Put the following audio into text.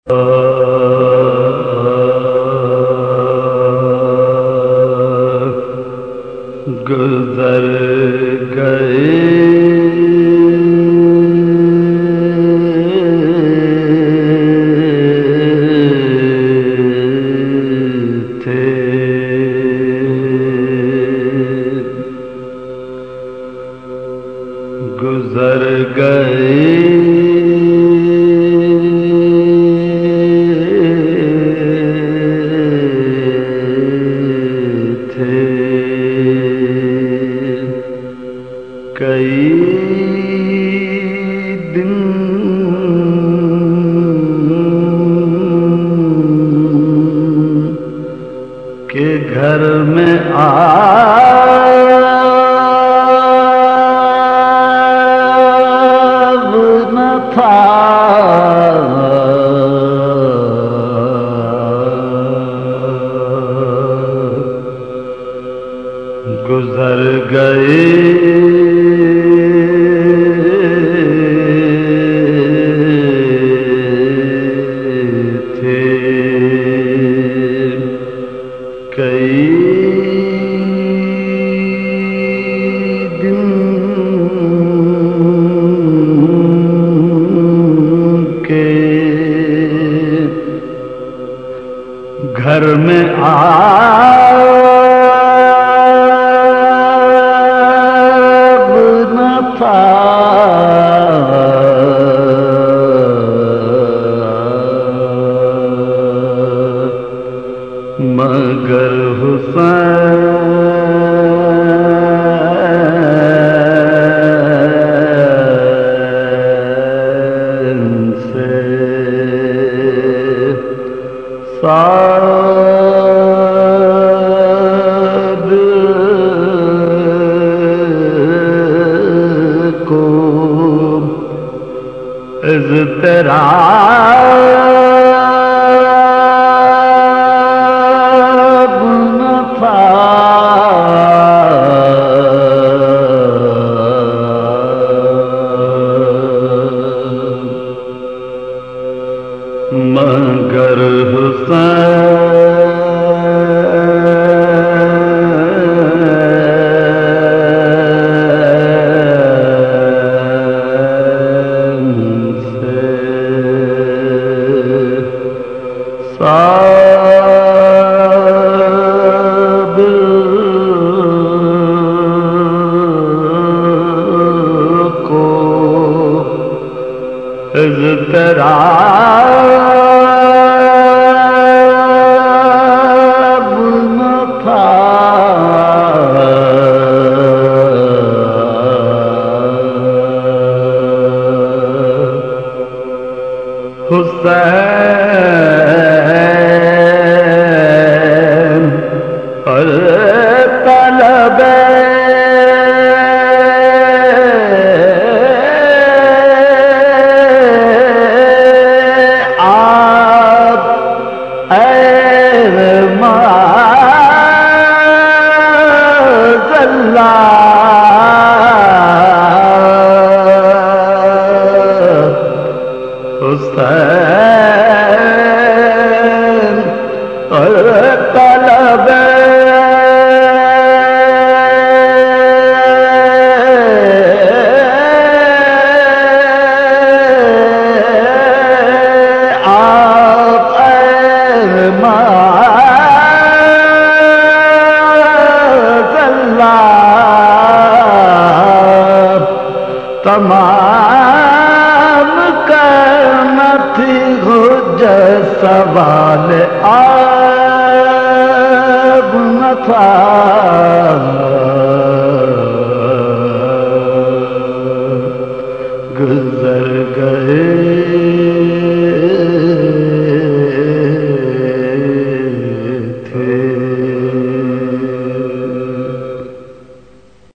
گزر گئے تھے، گزر گئے کئی دن کے گھر میں آب نہ تھا، گزر گئے کئی دن کے گھر میں آب نہ تھا، مگر حسین سے سعد کو اضطراب نہ تھا، مگر حسین سے صعب کو اضطراب نہ تھا، حسین اور طلب حسین اور طلب آپ تمام کرنا تھی حجت، سوال آب نہ تھا،